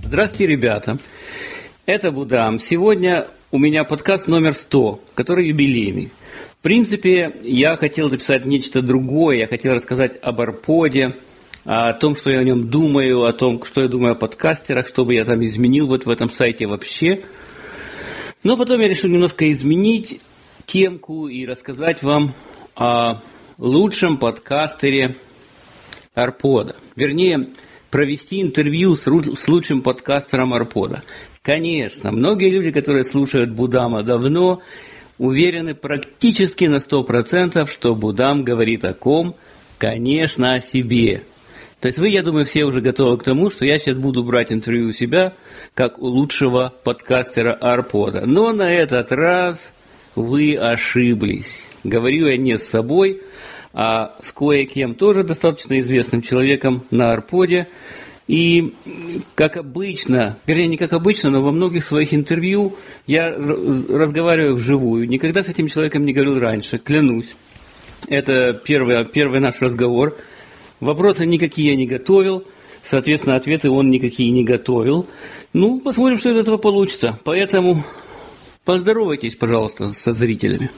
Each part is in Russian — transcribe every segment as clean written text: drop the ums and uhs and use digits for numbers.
Здравствуйте, ребята. Это Будам. Сегодня у меня подкаст номер 100, который юбилейный. В принципе, я хотел записать нечто другое. Я хотел рассказать об Арподе, о том, что я о нем думаю, о том, что я думаю о подкастерах, что бы я там изменил вот в этом сайте вообще. Но потом я решил немножко изменить темку и рассказать вам о лучшем подкастере Арпода. Вернее, провести интервью с лучшим подкастером Арпода. Конечно, многие люди, которые слушают Будама давно, уверены практически на 100%, что Будам говорит о ком? Конечно, о себе. То есть вы, я думаю, все уже готовы к тому, что я сейчас буду брать интервью у себя, как у лучшего подкастера Арпода. Но на этот раз вы ошиблись. Говорю я не с собой, а с кое-кем тоже достаточно известным человеком на Арподе. И как обычно, вернее не как обычно, но во многих своих интервью я разговариваю вживую. Никогда с этим человеком не говорил раньше, клянусь. Это первый наш разговор. Вопросы никакие я не готовил, соответственно, ответы он никакие не готовил. Ну, посмотрим, что из этого получится. Поэтому поздоровайтесь, пожалуйста, со зрителями.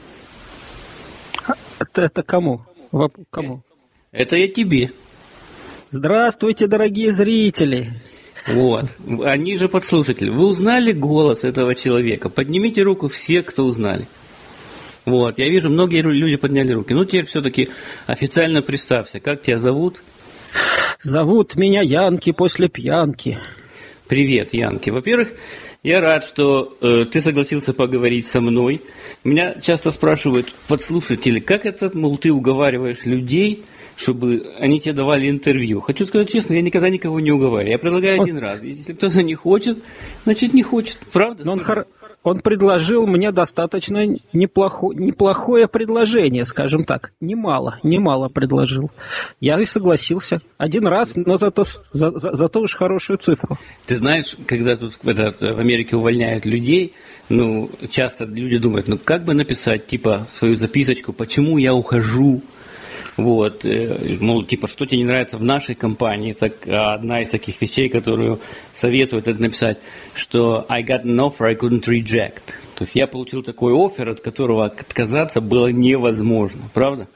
Это кому? Кому? Это я тебе. Здравствуйте, дорогие зрители. Вот, они же подслушатели. Вы узнали голос этого человека? Поднимите руку все, кто узнали. Вот, я вижу, многие люди подняли руки. Ну, теперь все-таки официально представься. Как тебя зовут? Зовут меня Янки после пьянки. Привет, Янки. Во-первых, я рад, что ты согласился поговорить со мной. Меня часто спрашивают подслушатели, как это, мол, ты уговариваешь людей, чтобы они тебе давали интервью. Хочу сказать честно, я никогда никого не уговариваю. Я предлагаю один раз. Если кто-то не хочет, значит не хочет. Правда? Но он предложил мне достаточно неплохое предложение, скажем так. Немало предложил. Я и согласился. Один раз, но зато уж хорошую цифру. Ты знаешь, когда тут в Америке увольняют людей, часто люди думают, как бы написать, свою записочку, почему я ухожу. Вот, мол, что тебе не нравится в нашей компании, так одна из таких вещей, которую советуют, это написать, что I got an offer I couldn't reject. То есть я получил такой оффер, от которого отказаться было невозможно, правда?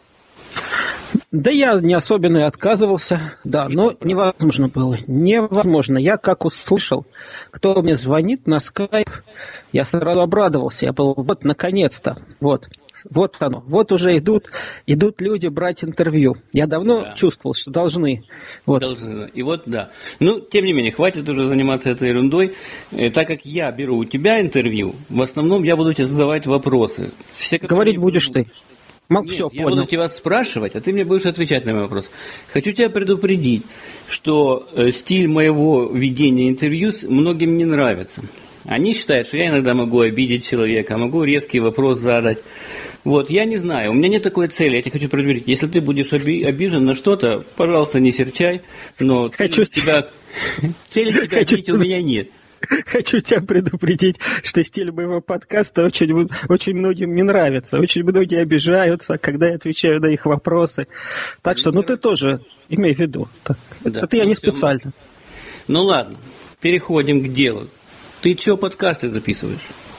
Да я не особенно и отказывался, да, но невозможно было, невозможно. Я как услышал, кто мне звонит на скайп, я сразу обрадовался, я был, вот, наконец-то, вот оно, вот уже идут люди брать интервью. Я давно чувствовал, что должны. Вот. Должны, и вот да. Тем не менее, хватит уже заниматься этой ерундой. Так как я беру у тебя интервью, в основном я буду тебе задавать вопросы. Говорить будешь ты. Нет, я буду тебя спрашивать, а ты мне будешь отвечать на мой вопрос. Хочу тебя предупредить, что стиль моего ведения интервью многим не нравится. Они считают, что я иногда могу обидеть человека, могу резкий вопрос задать. Вот, я не знаю, у меня нет такой цели, я тебя хочу предупредить. Если ты будешь обижен на что-то, пожалуйста, не серчай, но цели тебя обидеть у меня нет. Хочу тебя предупредить, что стиль моего подкаста очень многим не нравится. Очень многие обижаются, когда я отвечаю на их вопросы. Так что, ты тоже имей в виду. Это я не специально. Ладно, переходим к делу. Ты что подкасты записываешь?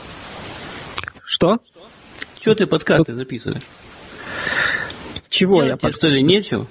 Что? Что ты подкасты записываешь? Чего я подкасты? Что ли, нечего?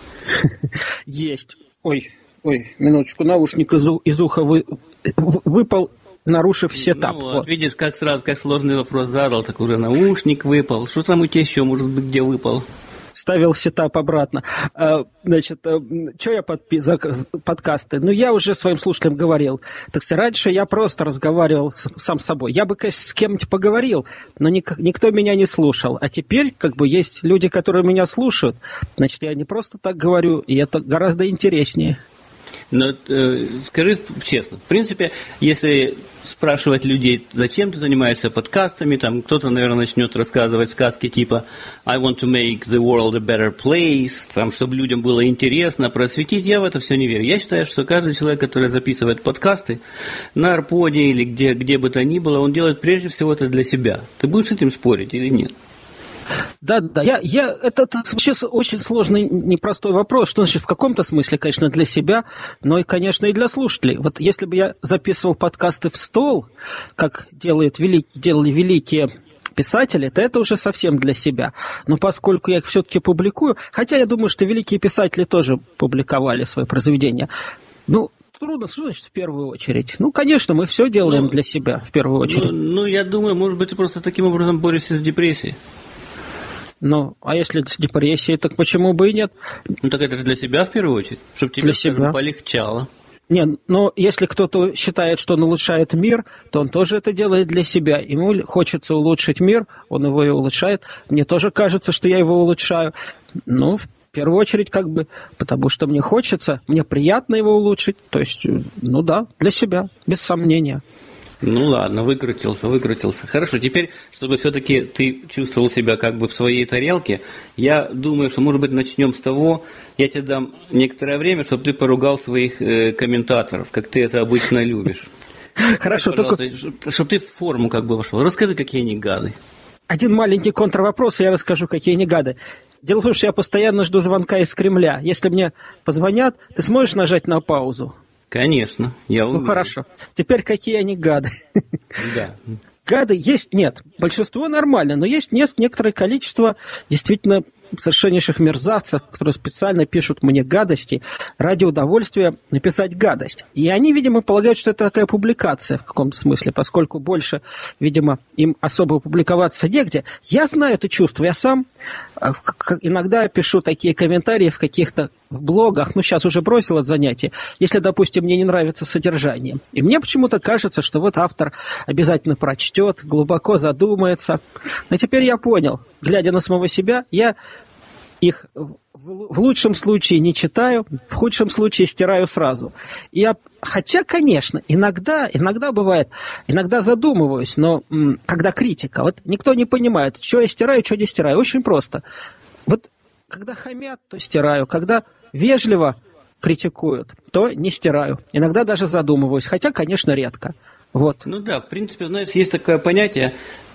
Есть. Ой, минуточку, наушник из уха выпал, нарушив сетап. Вот. Видишь, как сложный вопрос задал, так уже наушник выпал. Что там у тебя еще, может быть, где выпал? Ставил сетап обратно. Значит, что я подкасты? Я уже своим слушателям говорил. Так что раньше я просто разговаривал сам с собой. Я бы, конечно, с кем-нибудь поговорил, но никто меня не слушал. А теперь, есть люди, которые меня слушают, значит, я не просто так говорю, и это гораздо интереснее. Но скажи честно, в принципе, если спрашивать людей, зачем ты занимаешься подкастами, там кто-то, наверное, начнет рассказывать сказки типа I want to make the world a better place, там, чтобы людям было интересно, просветить, я в это все не верю. Я считаю, что каждый человек, который записывает подкасты на Арподе или где бы то ни было, он делает прежде всего это для себя. Ты будешь с этим спорить или нет? Да. Это сейчас очень сложный, непростой вопрос. Что значит в каком-то смысле, конечно, для себя, но и, конечно, и для слушателей. Вот если бы я записывал подкасты в стол, как делали великие писатели, то это уже совсем для себя. Но поскольку я их все-таки публикую, хотя я думаю, что великие писатели тоже публиковали свои произведения, трудно, что значит в первую очередь? Конечно, мы все делаем для себя в первую очередь. Я думаю, может быть, ты просто таким образом борешься с депрессией. А если с депрессией, так почему бы и нет? Так это же для себя в первую очередь, чтобы тебе, скажем, полегчало. Но если кто-то считает, что он улучшает мир, то он тоже это делает для себя. Ему хочется улучшить мир, он его и улучшает. Мне тоже кажется, что я его улучшаю. В первую очередь, потому что мне хочется, мне приятно его улучшить. То есть, для себя, без сомнения. Ладно, выкрутился. Хорошо, теперь, чтобы все-таки ты чувствовал себя в своей тарелке, я думаю, что, может быть, начнем с того, я тебе дам некоторое время, чтобы ты поругал своих комментаторов, как ты это обычно любишь. Хорошо, чтобы ты в форму вошел. Расскажи, какие они гады. Один маленький контрвопрос, и я расскажу, какие они гады. Дело в том, что я постоянно жду звонка из Кремля. Если мне позвонят, ты сможешь нажать на паузу? Конечно, я уверен. Хорошо. Теперь какие они гады? Да. Гады есть, нет. Большинство нормально, но есть некоторое количество действительно совершеннейших мерзавцев, которые специально пишут мне гадости ради удовольствия написать гадость. И они, видимо, полагают, что это такая публикация в каком-то смысле, поскольку больше, видимо, им особо публиковаться негде. Я знаю это чувство. Я сам иногда пишу такие комментарии в блогах, сейчас уже бросил это занятие, если, допустим, мне не нравится содержание. И мне почему-то кажется, что автор обязательно прочтет, глубоко задумается. Но теперь я понял, глядя на самого себя, я их в лучшем случае не читаю, в худшем случае стираю сразу. Хотя, конечно, иногда бывает, иногда задумываюсь, но когда критика, никто не понимает, что я стираю, что не стираю. Очень просто. Когда хамят, то стираю, когда вежливо критикуют, то не стираю. Иногда даже задумываюсь, хотя, конечно, редко. В принципе, знаешь, есть такое понятие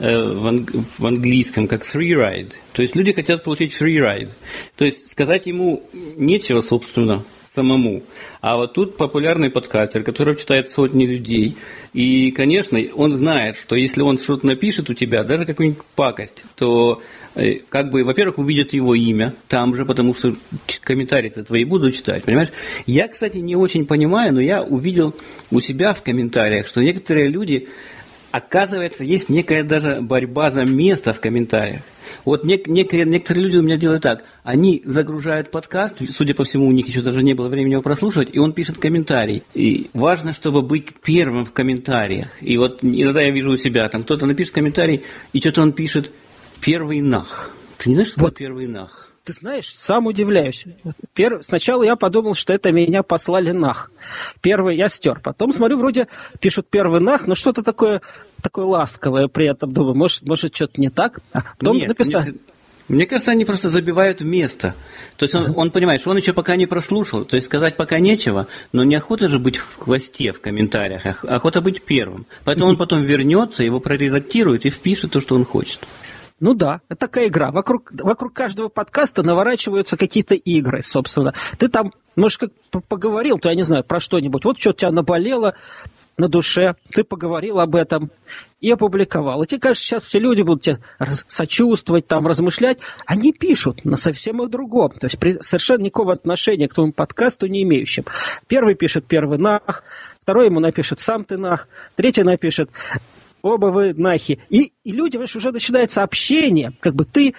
в английском, как free ride. То есть люди хотят получить free ride. То есть сказать ему нечего, собственно, самому. А тут популярный подкастер, который читает сотни людей. И, конечно, он знает, что если он что-то напишет у тебя, даже какую-нибудь пакость, то, во-первых, увидят его имя там же, потому что комментарии-то твои буду читать, понимаешь? Я, кстати, не очень понимаю, но я увидел у себя в комментариях, что некоторые люди, оказывается, есть некая даже борьба за место в комментариях. Некоторые люди у меня делают так. Они загружают подкаст, судя по всему, у них еще даже не было времени его прослушивать, и он пишет комментарий. И важно, чтобы быть первым в комментариях. И иногда я вижу у себя, там кто-то напишет комментарий, и что-то он пишет «первый нах». Ты не знаешь, что такое «первый нах»? Ты знаешь, сам удивляюсь. Сначала я подумал, что это меня послали нах. Первый я стер. Потом смотрю, вроде пишут первый нах, но что-то такое ласковое при этом. Думаю, может что-то не так. Потом написал. Мне кажется, они просто забивают место. То есть он понимает, что он еще пока не прослушал. То есть сказать пока нечего, но неохота же быть в хвосте в комментариях, а охота быть первым. Поэтому он потом вернется, его проредактирует и впишет то, что он хочет. Это такая игра. Вокруг каждого подкаста наворачиваются какие-то игры, собственно. Ты там, может, поговорил, то я не знаю, про что-нибудь. Что у тебя наболело на душе, ты поговорил об этом и опубликовал. И тебе кажется, сейчас все люди будут тебе сочувствовать, размышлять. Они пишут на совсем о другом. То есть совершенно никакого отношения к твоему подкасту не имеющим. Первый пишет «первый нах», второй ему напишет «сам ты нах», третий напишет «оба вы нахи». И люди, уже начинается общение, ты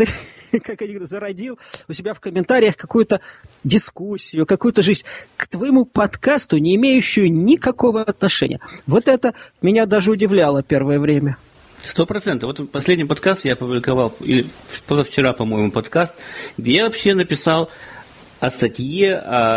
как они говорят, зародил у себя в комментариях какую-то дискуссию, какую-то жизнь к твоему подкасту, не имеющую никакого отношения. Это меня даже удивляло первое время. 100%. Последний подкаст я опубликовал, или позавчера, по-моему, подкаст, где я вообще написал о статье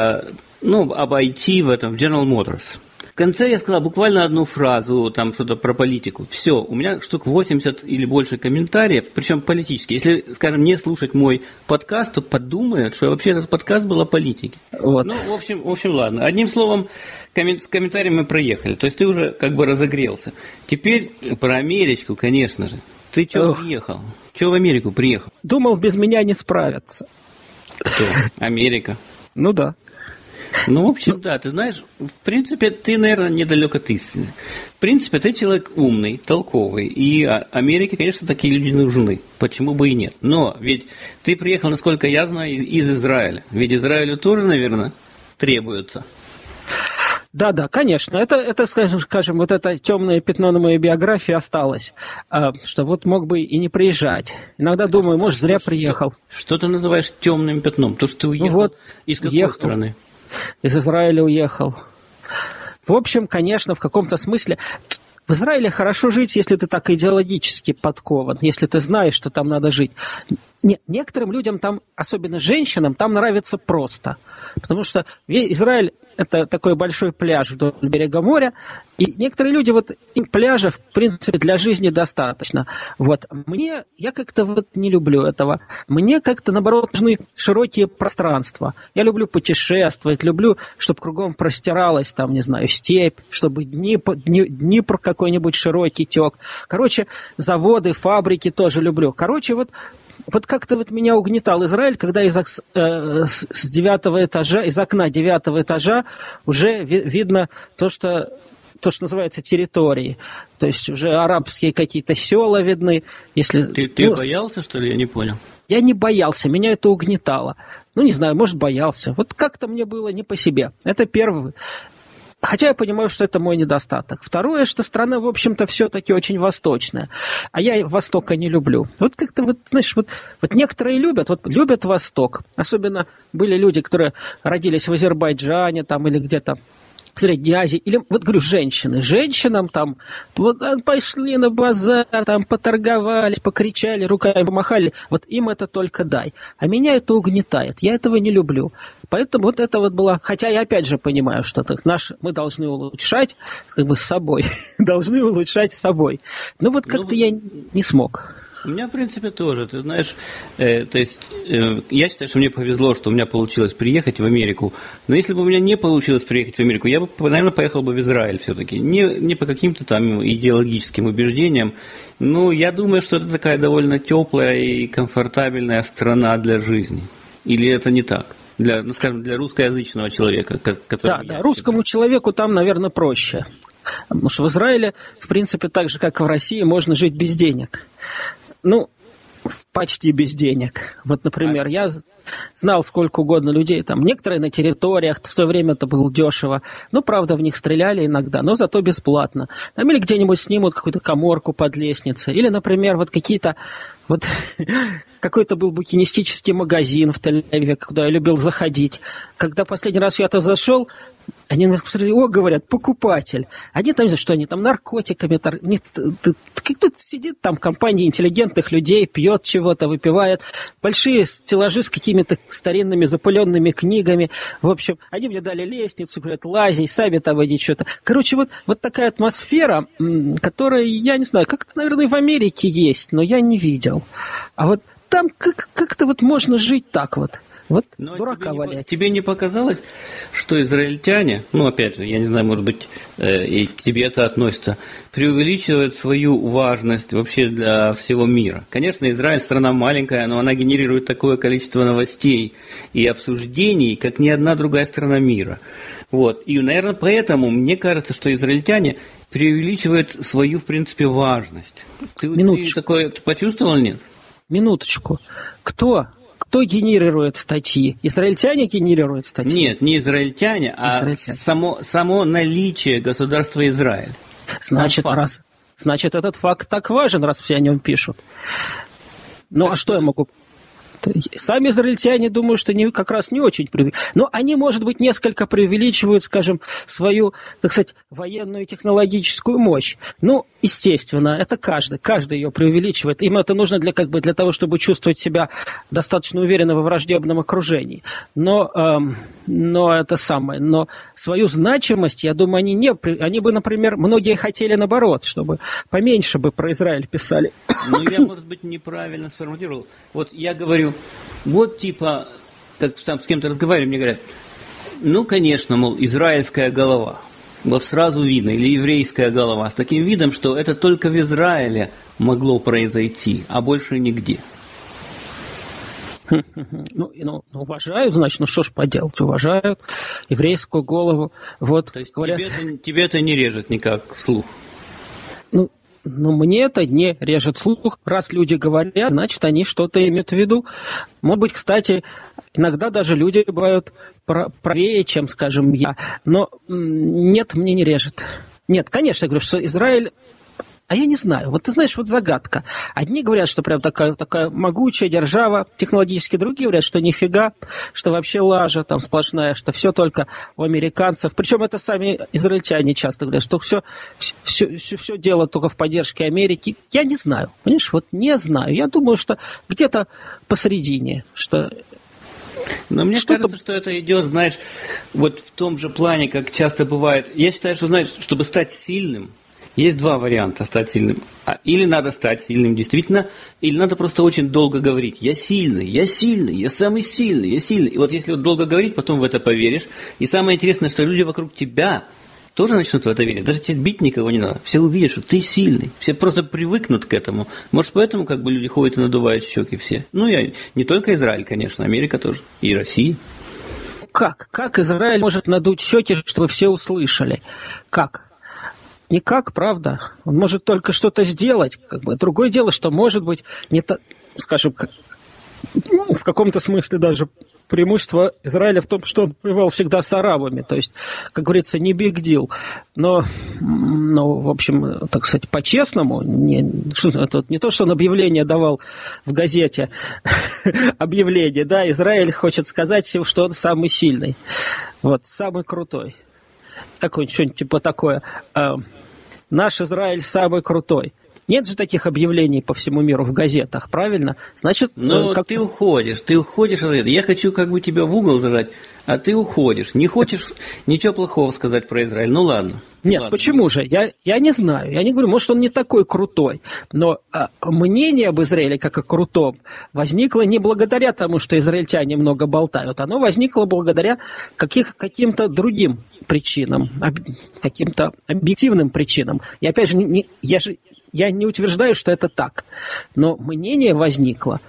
об IT в General Motors. В конце я сказал буквально одну фразу, что-то про политику. Все, у меня штук 80 или больше комментариев, причем политические. Если, скажем, не слушать мой подкаст, то подумают, что вообще этот подкаст был о политике. В общем, ладно. Одним словом, с комментариями мы проехали. То есть ты уже разогрелся. Теперь про Америчку, конечно же. Ты что приехал? Чего в Америку приехал? Думал, без меня не справятся. Кто? Америка. Ну да. Ну, в общем, да, ты знаешь, в принципе, ты, наверное, недалек от истины. В принципе, ты человек умный, толковый, и Америке, конечно, такие люди нужны. Почему бы и нет? Но ведь ты приехал, насколько я знаю, из Израиля. Ведь Израилю тоже, наверное, требуется. Да, конечно. Это, скажем, вот это темное пятно на моей биографии осталось. Что вот мог бы и не приезжать. Иногда думаю, может, зря приехал. Что ты называешь темным пятном? То, что ты уехал из какой страны? Из Израиля уехал. В общем, конечно, в каком-то смысле... В Израиле хорошо жить, если ты так идеологически подкован, если ты знаешь, что там надо жить. Нет, некоторым людям там, особенно женщинам, там нравится просто. Потому что Израиль – это такой большой пляж вдоль берега моря, и некоторые люди, вот им пляжа, в принципе, для жизни достаточно. Вот. Я как-то вот не люблю этого. Мне как-то, наоборот, нужны широкие пространства. Я люблю путешествовать, люблю, чтобы кругом простиралась, там, не знаю, степь, чтобы Днепр какой-нибудь широкий тек. Короче, заводы, фабрики тоже люблю. Короче, вот как-то вот меня угнетал Израиль, когда из окна 9 этажа уже видно то, что называется территорией. То есть уже арабские какие-то села видны. Если, ты боялся, что ли? Я не понял. Я не боялся, меня это угнетало. Ну, не знаю, может, боялся. Вот как-то мне было не по себе. Это первое. Хотя я понимаю, что это мой недостаток. Второе, что страна, в общем-то, все-таки очень восточная. А я Востока не люблю. Вот как-то, вот, знаешь, вот некоторые любят Восток. Особенно были люди, которые родились в Азербайджане там, или где-то в Средней Азии. Или, вот говорю, женщины. Женщинам там вот, пошли на базар, там поторговались, покричали, руками помахали. Вот им это только дай. А меня это угнетает. Я этого не люблю. Поэтому вот это вот было... Хотя я опять же понимаю, что мы должны улучшать как бы с собой. Должны улучшать с собой. Но вот как-то я не смог. У меня, в принципе, тоже. Ты знаешь, то есть я считаю, что мне повезло, что у меня получилось приехать в Америку. Но если бы у меня не получилось приехать в Америку, я бы, наверное, поехал бы в Израиль все-таки. Не по каким-то там идеологическим убеждениям. Но я думаю, что это такая довольно теплая и комфортабельная страна для жизни. Или это не так? Для русскоязычного человека, который... Да, русскому человеку там, наверное, проще. Потому что в Израиле, в принципе, так же, как и в России, можно жить без денег. Ну, почти без денег. Вот, например, я знал сколько угодно людей, там, некоторые на территориях, в свое время это было дешево, но, правда, в них стреляли иногда, но зато бесплатно. Там или где-нибудь снимут какую-то каморку под лестницей, или, например, вот какие-то, вот какой-то был букинистический магазин в Тель-Авиве, куда я любил заходить. Когда последний раз я туда зашел, они мне посмотрели, говорят, покупатель. Они там, что они там наркотиками, кто-то сидит там, компания интеллигентных людей, пьет чего-то, выпивает. Большие стеллажи с какими-то старинными запыленными книгами. В общем, они мне дали лестницу, говорят, лазей, сами там иди что-то. Короче, вот такая атмосфера, которая, я не знаю, как-то, наверное, и в Америке есть, но я не видел. А вот там как-то вот можно жить так вот. Вот но дурака валять. Тебе не показалось, что израильтяне, опять же, я не знаю, может быть, и к тебе это относится, преувеличивают свою важность вообще для всего мира? Конечно, Израиль страна маленькая, но она генерирует такое количество новостей и обсуждений, как ни одна другая страна мира. Вот. И, наверное, поэтому мне кажется, что израильтяне преувеличивают свою, в принципе, важность. Ты такое почувствовал или нет? Минуточку. Кто генерирует статьи? Израильтяне генерируют статьи? Нет, не израильтяне, а само наличие государства Израиль. Значит, этот факт так важен, раз все о нем пишут. А что я могу... Сами израильтяне, думаю, что как раз не очень преувеличивают. Но они, может быть, несколько преувеличивают, скажем, свою, так сказать, военную и технологическую мощь. Естественно, это каждый ее преувеличивает. Им это нужно для того, чтобы чувствовать себя достаточно уверенно во враждебном окружении. Но свою значимость, я думаю, они бы, например, многие хотели наоборот, чтобы поменьше бы про Израиль писали. Я, может быть, неправильно сформулировал. Вот я говорю, как там с кем-то разговариваю, мне говорят, конечно, мол, израильская голова. Вот сразу видно, или еврейская голова, с таким видом, что это только в Израиле могло произойти, а больше нигде. Ну, уважают, значит, ну что ж поделать, уважают еврейскую голову. Вот, то есть говорят, тебе это не режет никак слух? Ну, мне это не режет слух. Раз люди говорят, значит, они что-то имеют в виду. Может быть, кстати, иногда даже люди бывают правее, чем, скажем, я. Но нет, мне не режет. Нет, конечно, я говорю, что Израиль... А я не знаю. Вот ты знаешь, вот загадка. Одни говорят, что прям такая могучая держава, технологически другие говорят, что нифига, что вообще лажа там сплошная, что все только у американцев. Причем это сами израильтяне часто говорят, что все дело только в поддержке Америки. Я не знаю. Понимаешь, вот не знаю. Я думаю, что где-то посередине, что... Но мне кажется, что это идет, знаешь, вот в том же плане, как часто бывает. Я считаю, что, знаешь, чтобы стать сильным, есть два варианта стать сильным. Или надо стать сильным действительно, или надо просто очень долго говорить. Я сильный, я самый сильный, я сильный. И вот если вот долго говорить, потом в это поверишь. И самое интересное, что люди вокруг тебя тоже начнут в это верить. Даже тебе бить никого не надо. Все увидят, что ты сильный. Все просто привыкнут к этому. Может, поэтому как бы люди ходят и надувают щеки все. Ну, я не только Израиль, конечно, Америка тоже. И Россия. Как Израиль может надуть щеки, чтобы все услышали? Как? Никак, правда. Он может только что-то сделать. Как бы. Другое дело, что может быть, не то, скажем, в каком-то смысле даже преимущество Израиля в том, что он воевал всегда с арабами. То есть, как говорится, не big deal. Но в общем, так сказать, по-честному, не то, что он объявление давал в газете, объявление, да, Израиль хочет сказать всем, что он самый сильный. Вот, самый крутой. Что-нибудь типа такое. Наш Израиль самый крутой. Нет же таких объявлений по всему миру в газетах, правильно? Значит, ты уходишь. Я хочу как бы тебя в угол зажать, а ты уходишь. Не хочешь ничего плохого сказать про Израиль. Ну ладно. Нет, ладно. Почему же? Я не знаю. Я не говорю, может, он не такой крутой. Но мнение об Израиле как о крутом возникло не благодаря тому, что израильтяне много болтают. Оно возникло благодаря каким-то другим причинам, каким-то объективным причинам. И опять же, я не утверждаю, что это так. Но мнение возникло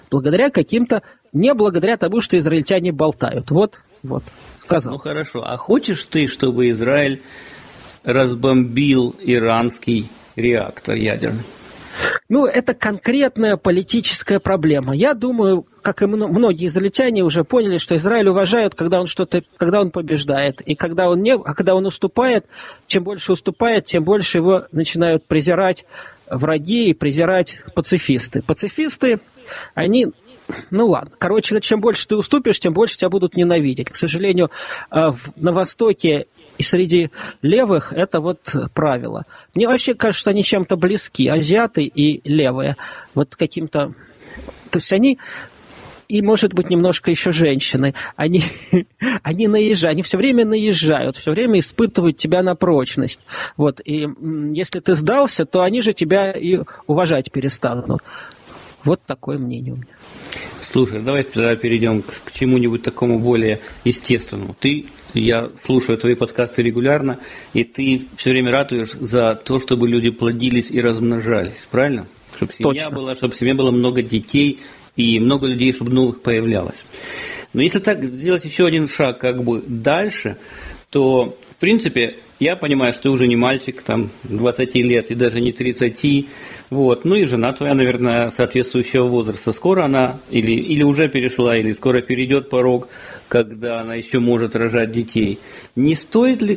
не благодаря тому, что израильтяне болтают. Вот, сказал. Ну хорошо. А хочешь ты, чтобы Израиль разбомбил иранский реактор ядерный? Ну, это конкретная политическая проблема. Я думаю, как и многие израильтяне уже поняли, что Израиль уважают, когда он побеждает. И когда он уступает, чем больше уступает, тем больше его начинают презирать враги и презирать пацифисты. Пацифисты, они... Ну ладно. Короче, чем больше ты уступишь, тем больше тебя будут ненавидеть. К сожалению, на Востоке и среди левых это вот правило. Мне вообще кажется, что они чем-то близки. Азиаты и левые. Вот каким-то... То есть они... И, может быть, немножко еще женщины. Они наезжают, они все время наезжают, все время испытывают тебя на прочность. Вот. И если ты сдался, то они же тебя и уважать перестанут. Вот такое мнение у меня. Слушай, давай тогда перейдем к чему-нибудь такому более естественному. Я слушаю твои подкасты регулярно, и ты все время ратуешь за то, чтобы люди плодились и размножались, правильно? Чтобы семья была, чтобы в семье было много детей и много людей, чтобы новых появлялось. Но если так сделать еще один шаг как бы дальше, то, в принципе, я понимаю, что ты уже не мальчик, там, 20 лет и даже не 30, вот, ну и жена твоя, наверное, соответствующего возраста. Скоро она или уже перешла, или скоро перейдет порог, когда она еще может рожать детей. Не стоит ли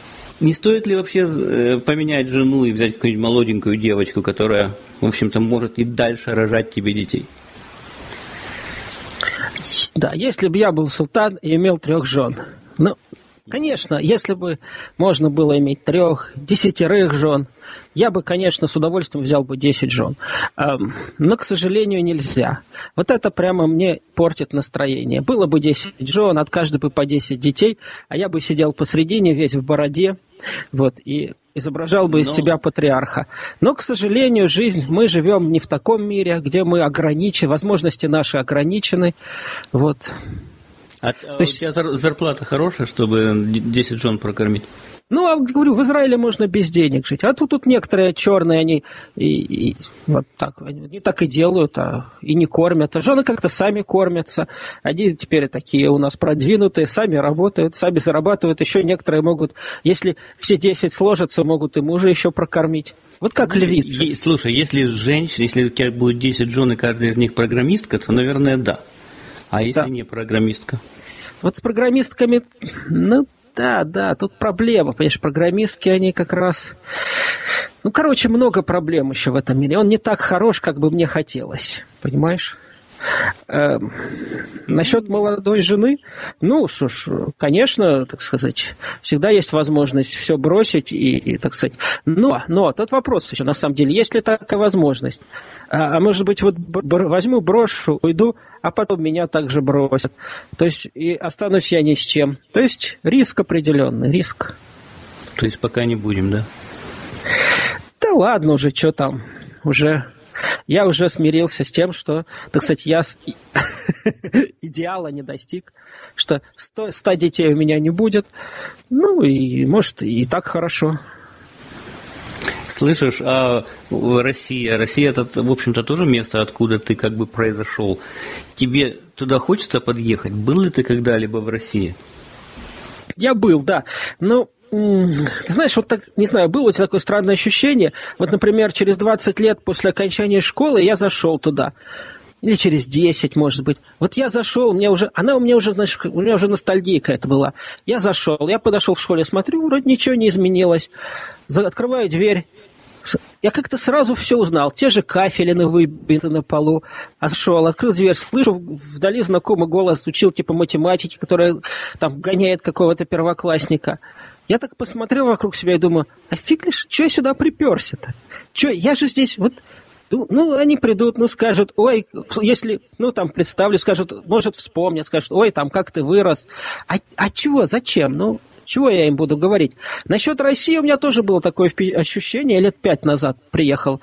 вообще поменять жену и взять какую-нибудь молоденькую девочку, которая, в общем-то, может и дальше рожать тебе детей? Да, если бы я был султан и имел 3 жен. Ну, конечно, если бы можно было иметь 3, 10 жен, я бы, конечно, с удовольствием взял бы 10 жен. Но, к сожалению, нельзя. Вот это прямо мне портит настроение. Было бы 10 жен, от каждой бы по 10 детей, а я бы сидел посредине, весь в бороде, вот, и изображал бы из себя патриарха. Но, к сожалению, мы живем не в таком мире, где мы ограничены, возможности наши ограничены. Вот. У тебя зарплата хорошая, чтобы 10 жен прокормить? Ну, а говорю, в Израиле можно без денег жить. А тут некоторые черные, они и вот так, они так и делают, и не кормят. А жены как-то сами кормятся. Они теперь такие у нас продвинутые, сами работают, сами зарабатывают. Еще некоторые могут, если все 10 сложатся, могут и мужа еще прокормить. Вот как львицы. Слушай, если женщина, если у тебя будет 10 жен, и каждая из них программистка, то, наверное, да. А если не программистка? Вот с программистками, ну, да, тут проблема, понимаешь, программистки, они как раз... Ну, короче, много проблем еще в этом мире. Он не так хорош, как бы мне хотелось, понимаешь? Насчет молодой жены, ну, что ж, конечно, так сказать, всегда есть возможность все бросить и так сказать. Но тот вопрос еще, на самом деле, есть ли такая возможность? А может быть, вот возьму, брошу, уйду, а потом меня также бросят. То есть, и останусь я ни с чем. То есть, риск определенный, риск. То есть, пока не будем, да? Да ладно уже, что там, уже... Я уже смирился с тем, что, так сказать, я идеала не достиг, что 100 детей у меня не будет. Ну, и может, и так хорошо. Слышишь, а Россия это, в общем-то, тоже место, откуда ты как бы произошел. Тебе туда хочется подъехать? Был ли ты когда-либо в России? Я был, да. Но... Знаешь, вот так, не знаю, было у тебя такое странное ощущение. Вот, например, через 20 лет после окончания школы я зашел туда. Или через 10, может быть. Вот я зашел, у меня уже ностальгия какая-то была. Я зашел, я подошел в школе, смотрю, вроде ничего не изменилось. Открываю дверь. Я как-то сразу все узнал. Те же кафелины выбиты на полу. Зашел, открыл дверь, слышу, вдали знакомый голос училки по математике, которая там гоняет какого-то первоклассника. Я так посмотрел вокруг себя и думаю, а фиг ли, что я сюда приперся-то? Я же здесь, вот, ну, они придут, ну, скажут, ой, если, ну, там, представлю, скажут, может, вспомнят, скажут, ой, там, как ты вырос. А чего, зачем? Ну, чего я им буду говорить? Насчет России у меня тоже было такое ощущение, я лет 5 назад приехал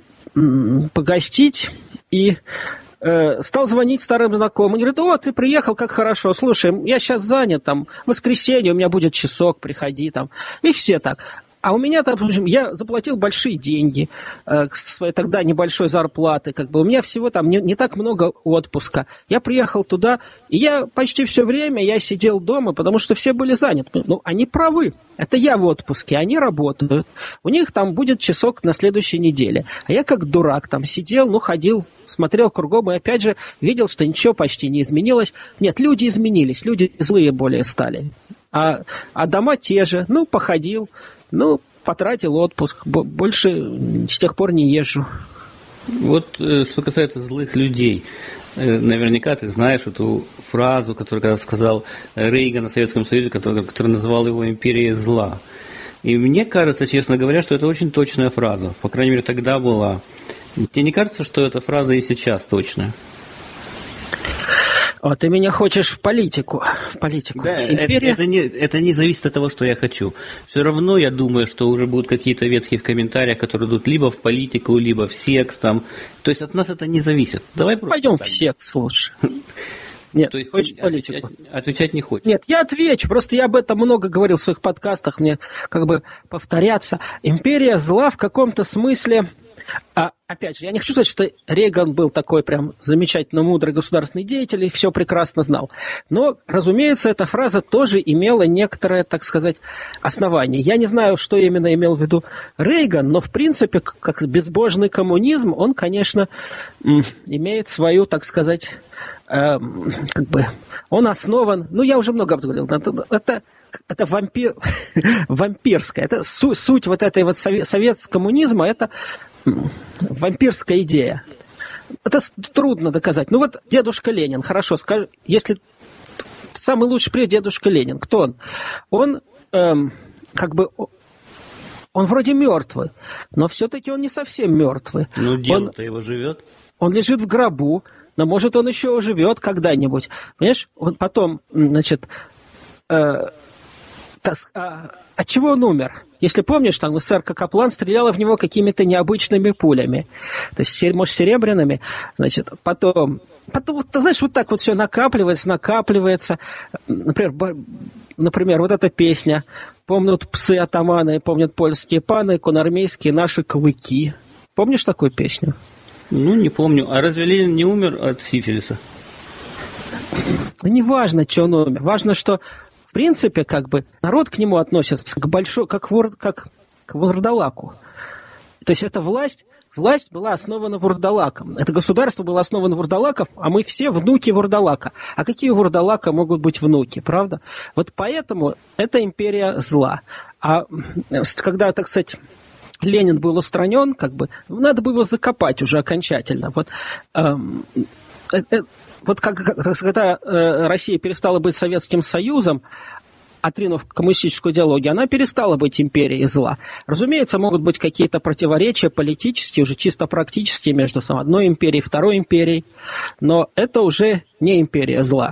погостить и... стал звонить старым знакомым. Он говорит, ты приехал, как хорошо. Слушай, я сейчас занят, там, в воскресенье у меня будет часок, приходи там. И все так. А у меня там, в общем, я заплатил большие деньги к своей тогда небольшой зарплаты. Как бы у меня всего там не так много отпуска. Я приехал туда, и я почти все время я сидел дома, потому что все были заняты. Ну, они правы. Это я в отпуске, они работают. У них там будет часок на следующей неделе. А я как дурак там сидел, ходил, смотрел кругом и опять же видел, что ничего почти не изменилось. Нет, люди изменились, люди злые более стали. А дома те же. Ну, походил, потратил отпуск. Больше с тех пор не езжу. Вот что касается злых людей, наверняка ты знаешь эту фразу, которую когда сказал Рейган о Советском Союзе, который называл его «империей зла». И мне кажется, честно говоря, что это очень точная фраза. По крайней мере, тогда была. Тебе не кажется, что эта фраза и сейчас точная? Ты меня хочешь в политику. Да, это не зависит от того, что я хочу. Все равно я думаю, что уже будут какие-то ветки в комментариях, которые идут либо в политику, либо в секс. Там. То есть от нас это не зависит. Давай пойдем в секс лучше. Нет, то есть хочешь политику? Отвечать не хочешь? Нет, я отвечу. Просто я об этом много говорил в своих подкастах. Мне как бы повторяться. Империя зла в каком-то смысле... опять же, я не хочу сказать, что Рейган был такой прям замечательно мудрый государственный деятель и все прекрасно знал. Но, разумеется, эта фраза тоже имела некоторое, так сказать, основание. Я не знаю, что именно имел в виду Рейган, но, в принципе, как безбожный коммунизм, он, конечно, имеет свою, так сказать, как бы, он основан, я уже много об этом говорил, это вампирская, это суть вот этой вот советского коммунизма, это вампирская идея. Это трудно доказать. Вот дедушка Ленин, хорошо, скажи, если самый лучший пример дедушка Ленин, кто он? Он как бы он вроде мертвый, но все-таки он не совсем мертвый. Дело-то его живет. Он лежит в гробу, но может он еще оживет когда-нибудь. Понимаешь? Он потом, значит, от чего он умер? Если помнишь, там эсерка Каплан стреляла в него какими-то необычными пулями. То есть, может, серебряными. Значит, потом потом, ты знаешь, вот так вот все накапливается. Например, вот эта песня. Помнят псы-атаманы, помнят польские паны, конармейские наши клыки. Помнишь такую песню? Ну, не помню. А разве Ленин не умер от сифилиса? Не важно, что он умер. Важно, что, в принципе, как бы народ к нему относится как к вурдалаку. То есть эта власть была основана вурдалаком. Это государство было основано вурдалаком, а мы все внуки вурдалака. А какие у вурдалака могут быть внуки, правда? Вот поэтому это империя зла. А когда, так сказать, Ленин был устранен, как бы, надо бы его закопать уже окончательно. Когда Россия перестала быть Советским Союзом, отринув коммунистическую идеологию, она перестала быть империей зла. Разумеется, могут быть какие-то противоречия политические, уже чисто практические между одной империей и второй империей, но это уже не империя зла.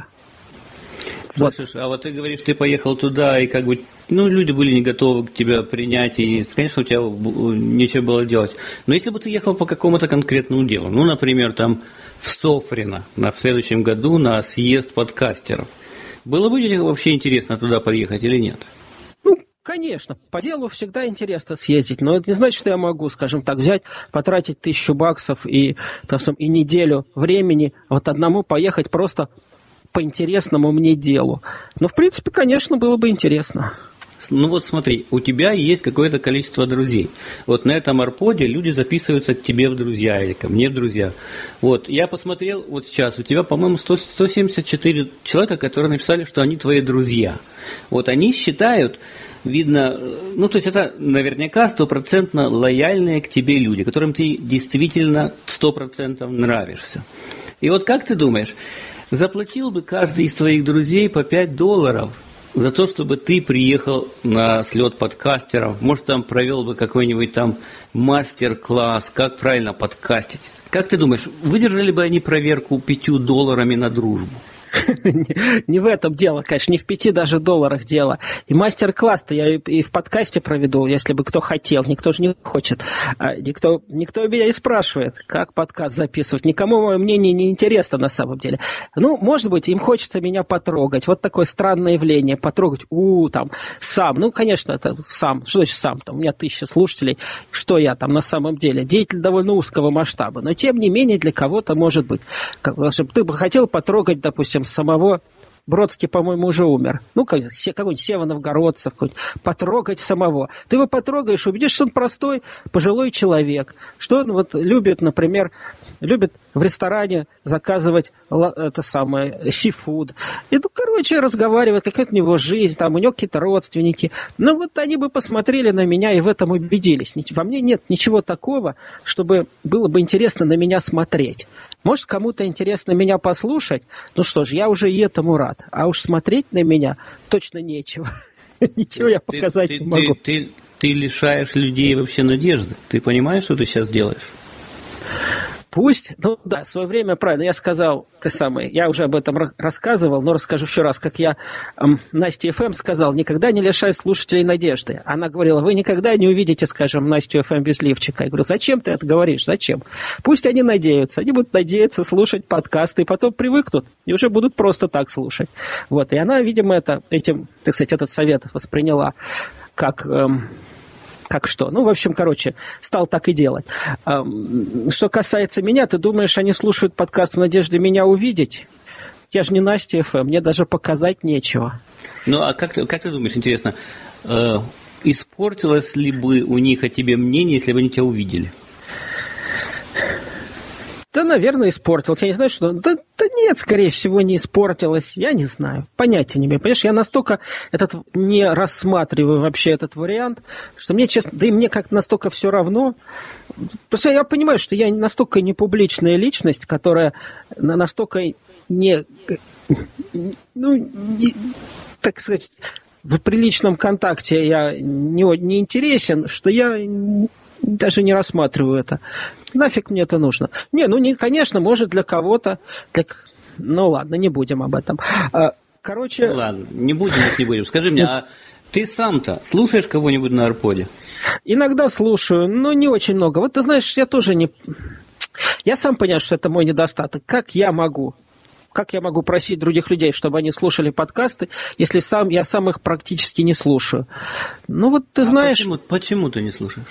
Слушай, а вот ты говоришь, ты поехал туда, и как бы, люди были не готовы к тебя принять, и, конечно, у тебя нечего было делать. Но если бы ты ехал по какому-то конкретному делу, например, там в Софрино в следующем году на съезд подкастеров, было бы тебе вообще интересно туда поехать или нет? Конечно, по делу всегда интересно съездить, но это не значит, что я могу, скажем так, взять, потратить $1000 и неделю времени вот одному поехать просто по интересному мне делу. Но, в принципе, конечно, было бы интересно. Смотри, у тебя есть какое-то количество друзей. Вот на этом арподе люди записываются к тебе в друзья или ко мне в друзья. Я посмотрел сейчас, у тебя, по-моему, 174 человека, которые написали, что они твои друзья. Они считают, видно, то есть это наверняка 100% лояльные к тебе люди, которым ты действительно 100% нравишься. И как ты думаешь, заплатил бы каждый из твоих друзей по $5 за то, чтобы ты приехал на слет подкастеров, может, там провел бы какой-нибудь там мастер-класс, как правильно подкастить? Как ты думаешь, выдержали бы они проверку $5 на дружбу? Не в этом дело, конечно, не в $5 даже дело. И мастер-класс-то я и в подкасте проведу, если бы кто хотел. Никто же не хочет. Никто меня и спрашивает, как подкаст записывать. Никому мое мнение не интересно на самом деле. Может быть, им хочется меня потрогать. Вот такое странное явление. Потрогать, сам. Конечно, это сам. Что значит сам? У меня 1000 слушателей. Что я там на самом деле? Деятель довольно узкого масштаба. Но, тем не менее, для кого-то может быть. Ты бы хотел потрогать, допустим, самого Бродский, по-моему, уже умер. Какой-нибудь Сева Новгородцев, потрогать самого. Ты его потрогаешь, убедишь, что он простой, пожилой человек. Что он любит, например, в ресторане заказывать сифуд. И, разговаривать, какая у него жизнь, у него какие-то родственники. Они бы посмотрели на меня и в этом убедились. Во мне нет ничего такого, чтобы было бы интересно на меня смотреть. Может, кому-то интересно меня послушать? Что ж, я уже и этому рад. А уж смотреть на меня точно нечего. Ничего я показать не могу. Ты лишаешь людей вообще надежды. Ты понимаешь, что ты сейчас делаешь? Пусть, в свое время, правильно, я сказал, я уже об этом рассказывал, но расскажу еще раз, как я Насте ФМ сказал, никогда не лишай слушателей надежды. Она говорила, вы никогда не увидите, скажем, Настю ФМ без лифчика. Я говорю, зачем ты это говоришь, зачем? Пусть они надеются, они будут надеяться слушать подкасты, и потом привыкнут, и уже будут просто так слушать. И она, видимо, этот совет восприняла как что. Стал так и делать. Что касается меня, ты думаешь, они слушают подкаст в надежде меня увидеть? Я же не Настя ФМ, мне даже показать нечего. А как ты думаешь, интересно, испортилось ли бы у них о тебе мнение, если бы они тебя увидели? Да, наверное, испортилось. Я не знаю, что... Да нет, скорее всего, не испортилось. Я не знаю. Понятия не имею. Понимаешь, я настолько не рассматриваю вообще этот вариант, что мне, честно... Да и мне как-то настолько все равно. Просто я понимаю, что я настолько не публичная личность, которая настолько так сказать, в приличном контакте я не интересен, что я... Даже не рассматриваю это. Нафиг мне это нужно? Конечно, может для кого-то... ладно, не будем об этом. Ладно, не будем. Скажи мне, а ты сам-то слушаешь кого-нибудь на арподе? Иногда слушаю, но не очень много. Ты знаешь, я тоже не... Я сам понимаю, что это мой недостаток. Как я могу просить других людей, чтобы они слушали подкасты, если я сам их практически не слушаю? Ну вот ты знаешь... Почему ты не слушаешь?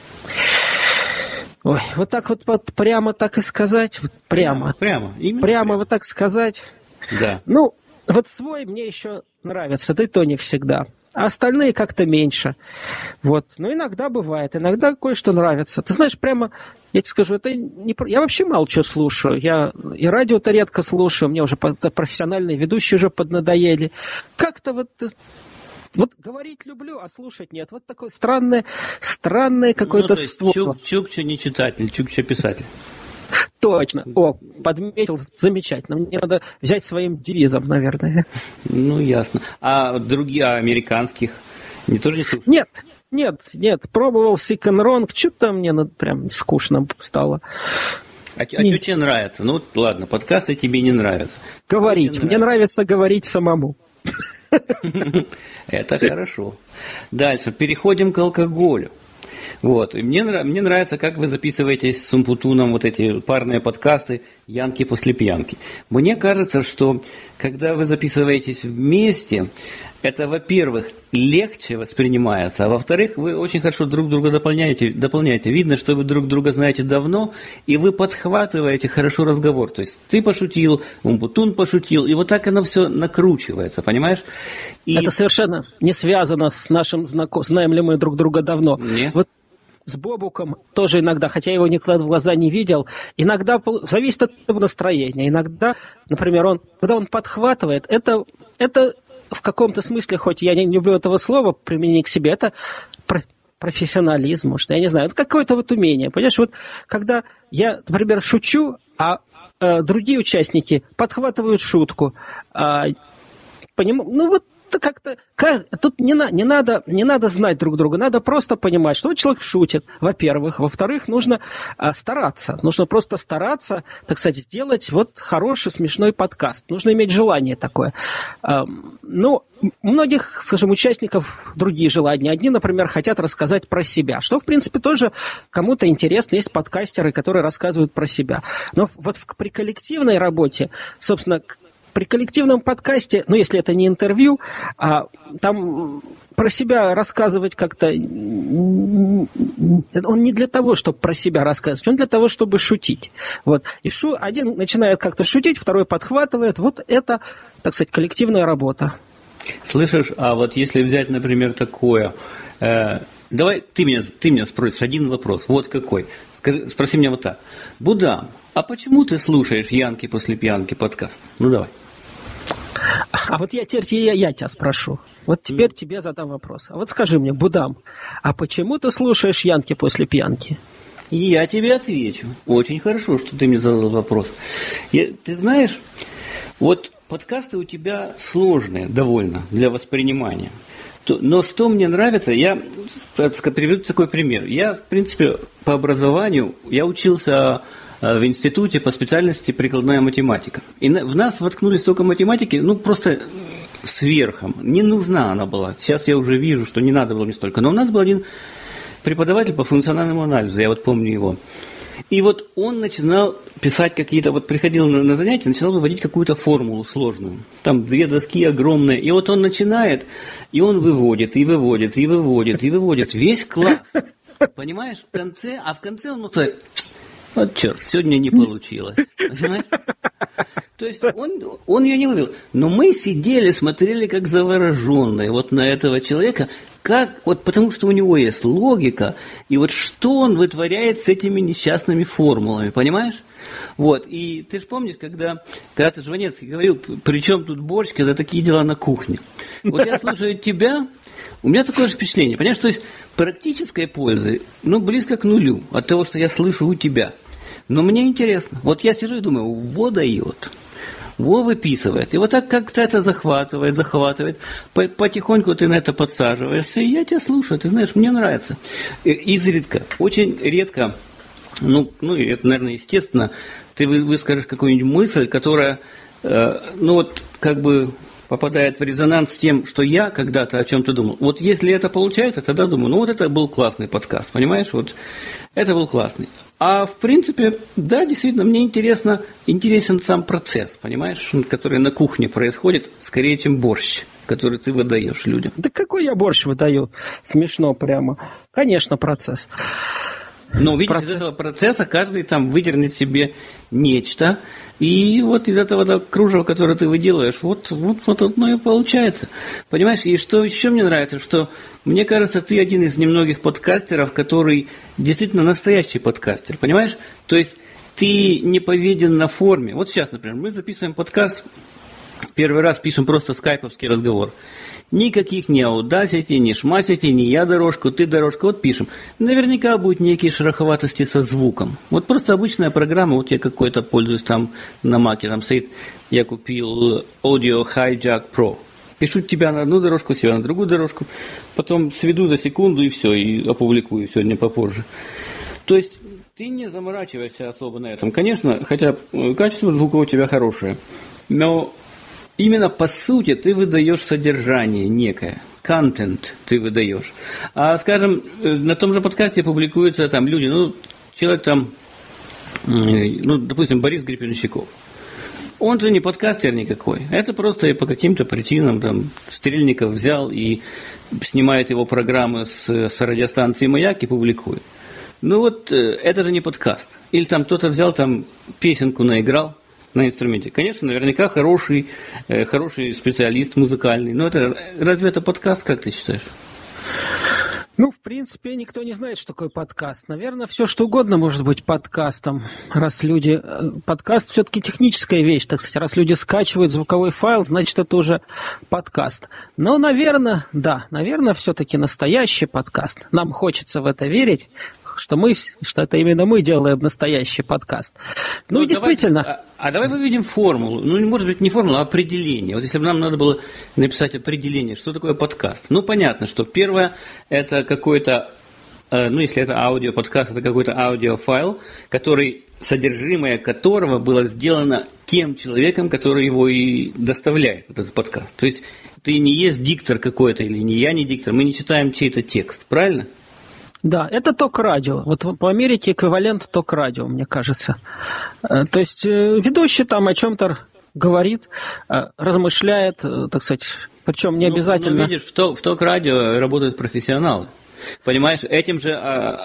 Ой, вот так вот прямо так и сказать? Прямо вот так сказать? Да. Ну, вот свой мне еще нравится, да и то не всегда. А остальные как-то меньше. Вот. Но иногда бывает, иногда кое-что нравится. Ты знаешь, прямо, я тебе скажу, это не... Я вообще мало чего слушаю. Я и радио-то редко слушаю, мне уже профессиональные ведущие уже поднадоели. Как-то вот говорить люблю, а слушать нет. Вот такое странное какое-то свойство. Чукча не читатель, Чукча писатель. Точно. О, подметил, замечательно. Мне надо взять своим девизом, наверное. Ну, ясно. А другие, американских тоже не слушаешь? Нет. Пробовал Sick and Wrong, что-то мне прям скучно стало. А что тебе нравится? Ну, ладно, подкасты тебе не нравятся. Говорить. Мне нравится говорить самому. Это хорошо. Дальше. Переходим к алкоголю. Вот. И мне нравится, как вы записываетесь с Умпутуном вот эти парные подкасты «Янки после пьянки». Мне кажется, что когда вы записываетесь вместе, это, во-первых, легче воспринимается, а во-вторых, вы очень хорошо друг друга дополняете. Видно, что вы друг друга знаете давно, и вы подхватываете хорошо разговор. То есть ты пошутил, Умпутун пошутил, и вот так оно все накручивается, понимаешь? Это совершенно не связано с нашим знаем ли мы друг друга давно. Нет. Вот с Бобуком тоже иногда, хотя я его никогда в глаза не видел, иногда зависит от его настроения. Иногда, например, когда он подхватывает, это в каком-то смысле, хоть я не люблю этого слова, применение к себе, это профессионализм, может, я не знаю, это какое-то вот умение. Понимаешь, вот когда я, например, шучу, а другие участники подхватывают шутку, ну вот как-то тут не надо знать друг друга, надо просто понимать, что человек шутит, во-первых. Во-вторых, нужно стараться. Нужно просто стараться, так сказать, сделать вот хороший, смешной подкаст. Нужно иметь желание такое. Ну, у многих, скажем, участников другие желания. Одни, например, хотят рассказать про себя, что, в принципе, тоже кому-то интересно. Есть подкастеры, которые рассказывают про себя. Но вот при коллективной работе, собственно, при коллективном подкасте, ну, если это не интервью, там про себя рассказывать как-то... Он не для того, чтобы про себя рассказывать, он для того, чтобы шутить. Вот. И один начинает как-то шутить, второй подхватывает. Вот это, так сказать, коллективная работа. Слышишь, а вот если взять, например, такое... давай ты меня спросишь один вопрос. Вот какой. Спроси меня вот так. Будам, а почему ты слушаешь «Янки после пьянки» подкаст? Ну, давай. А вот я тебя спрошу. Вот теперь тебе задам вопрос. А вот скажи мне, Будам, а почему ты слушаешь «Янки после пьянки»? И я тебе отвечу. Очень хорошо, что ты мне задал вопрос. Ты знаешь, вот подкасты у тебя сложные довольно для воспринимания. Но что мне нравится, я приведу такой пример. Я, в принципе, по образованию, я учился в институте по специальности прикладная математика. И в нас воткнули столько математики, ну, просто сверхом. Не нужна она была. Сейчас я уже вижу, что не надо было мне столько. Но у нас был один преподаватель по функциональному анализу, я вот помню его. И вот он начинал писать какие-то, вот приходил на занятия, начинал выводить какую-то формулу сложную. Там 2 доски огромные. И вот он начинает, и он выводит, и выводит, и выводит, и выводит. Весь класс. Понимаешь? В конце он вот черт, сегодня не получилось. Понимаешь? То есть он ее не вывел. Но мы сидели, смотрели как завороженные вот на этого человека, потому что у него есть логика, и вот что он вытворяет с этими несчастными формулами, понимаешь? Вот, и ты же помнишь, когда ты Жванецкий говорил, при чем тут борщ, когда такие дела на кухне. Вот я слушаю тебя, у меня такое же впечатление, понимаешь, то есть практической пользы, близко к нулю от того, что я слышу у тебя. Но мне интересно, вот я сижу и думаю, во дает. Во выписывает. И вот так как-то это захватывает. Потихоньку ты на это подсаживаешься, и я тебя слушаю. Ты знаешь, мне нравится. Изредка, очень редко, и это, наверное, естественно, ты выскажешь какую-нибудь мысль, которая, попадает в резонанс с тем, что я когда-то о чем-то думал. Вот если это получается, тогда думаю, ну вот это был классный подкаст, понимаешь? Вот это был классный. А в принципе, да, действительно, мне интересен сам процесс, понимаешь, который на кухне происходит, скорее, чем борщ, который ты выдаешь людям. Да какой я борщ выдаю? Смешно прямо. Конечно, процесс. Но, видишь, из этого процесса каждый там выдернет себе нечто, и вот из этого кружева, которое ты выделываешь, вот оно и получается. Понимаешь, и что еще мне нравится, что, мне кажется, ты один из немногих подкастеров, который действительно настоящий подкастер, понимаешь? То есть ты не поведен на форме. Вот сейчас, например, мы записываем подкаст, первый раз пишем просто скайповский разговор. Никаких ни Audacity, ни Шмасити, ни я дорожку, ты дорожку, вот пишем. Наверняка будут некие шероховатости со звуком. Вот просто обычная программа, вот я какой-то пользуюсь там на Маке, там стоит, я купил Audio Hijack Pro. Пишу тебя на одну дорожку, себя на другую дорожку, потом сведу за секунду и все, и опубликую сегодня попозже. То есть ты не заморачиваешься особо на этом. Конечно, хотя качество звука у тебя хорошее, но именно по сути ты выдаешь содержание некое, контент ты выдаешь. А, скажем, на том же подкасте публикуются там люди, человек там, допустим, Борис Гребенщиков. Он же не подкастер никакой. Это просто по каким-то причинам там Стрельников взял и снимает его программы с радиостанции «Маяк» и публикует. Это же не подкаст. Или там кто-то взял, там песенку наиграл на инструменте. Конечно, наверняка хороший специалист музыкальный. Но разве это подкаст, как ты считаешь? В принципе, никто не знает, что такое подкаст. Наверное, все что угодно может быть подкастом, раз люди... Подкаст все-таки техническая вещь, так сказать. Раз люди скачивают звуковой файл, значит, это уже подкаст. Но, наверное, все-таки настоящий подкаст. Нам хочется в это верить, что это именно мы делаем настоящий подкаст. Действительно. Давай выведем формулу. Может быть, не формулу, а определение. Вот если бы нам надо было написать определение, что такое подкаст. Понятно, что первое, это какой-то, если это аудиоподкаст, это какой-то аудиофайл, содержимое которого было сделано тем человеком, который его и доставляет, этот подкаст. То есть ты не есть диктор какой-то, или не я не диктор, мы не читаем чей-то текст, правильно? Да, это ток-радио. Вот в Америке эквивалент ток-радио, мне кажется. То есть ведущий там о чем-то говорит, размышляет, так сказать, причем не обязательно... видишь, в ток-радио работают профессионалы. Понимаешь, этим же,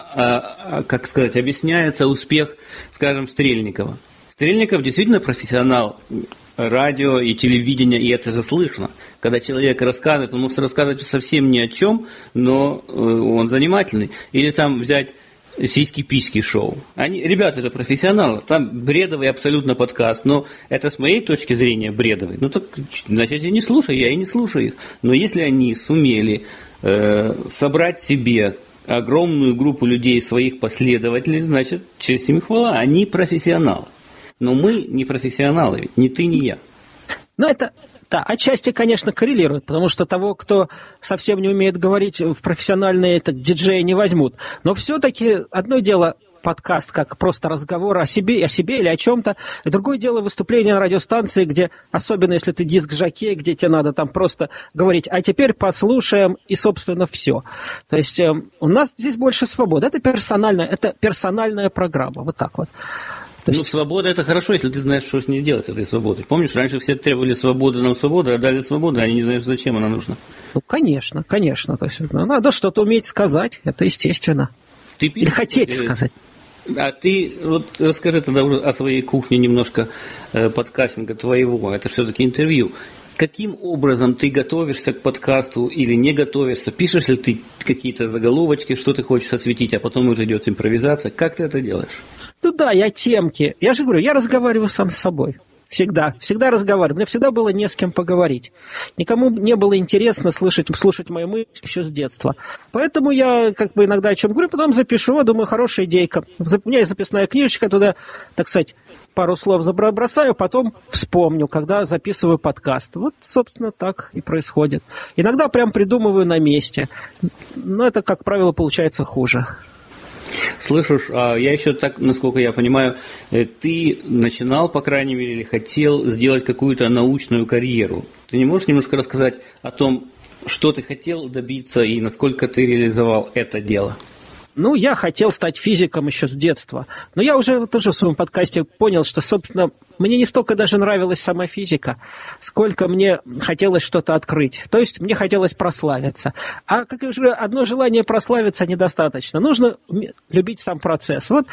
объясняется успех, скажем, Стрельникова. Стрельников действительно профессионал радио и телевидения, и это же слышно. Когда человек рассказывает, он может рассказывать совсем ни о чем, но он занимательный. Или там взять сиськи-письки шоу. Ребята же профессионалы, там бредовый абсолютно подкаст, но это с моей точки зрения бредовый. Значит, я не слушаю, я и не слушаю их. Но если они сумели собрать себе огромную группу людей, своих последователей, значит, честь им и хвала, они профессионалы. Но мы не профессионалы, ведь ни ты, ни я. Это, да, отчасти, конечно, коррелирует, потому что того, кто совсем не умеет говорить в профессиональные диджеи, не возьмут. Но все-таки одно дело подкаст, как просто разговор о себе или о чем-то, и другое дело выступление на радиостанции, где, особенно если ты диск-жокей, где тебе надо там просто говорить, а теперь послушаем, и, собственно, все. То есть у нас здесь больше свободы. Это персональная программа, вот так вот. Свобода – это хорошо, если ты знаешь, что с ней делать, с этой свободой. Помнишь, раньше все требовали свободы, нам свободы, а дали свободу, они не знают, зачем она нужна. Конечно. То есть надо что-то уметь сказать, это естественно. Или хотеть сказать. А ты расскажи тогда уже о своей кухне немножко подкастинга твоего, это все-таки интервью. Каким образом ты готовишься к подкасту или не готовишься? Пишешь ли ты какие-то заголовочки, что ты хочешь осветить, а потом уже идет импровизация? Как ты это делаешь? Я темки. Я же говорю, я разговариваю сам с собой. Всегда разговариваю. Мне всегда было не с кем поговорить. Никому не было интересно слушать мои мысли еще с детства. Поэтому я иногда о чем говорю, потом запишу, думаю, хорошая идейка. У меня есть записная книжечка, туда, так сказать, пару слов бросаю, потом вспомню, когда записываю подкаст. Вот, собственно, так и происходит. Иногда прям придумываю на месте. Но это, как правило, получается хуже. Слышишь, а я еще так, насколько я понимаю, ты начинал, по крайней мере, или хотел сделать какую-то научную карьеру. Ты не можешь немножко рассказать о том, что ты хотел добиться и насколько ты реализовал это дело? Ну, я хотел стать физиком еще с детства. Но я уже тоже в своем подкасте понял, что, собственно, мне не столько даже нравилась сама физика, сколько мне хотелось что-то открыть. То есть мне хотелось прославиться. А как уже одно желание прославиться недостаточно. Нужно любить сам процесс. Вот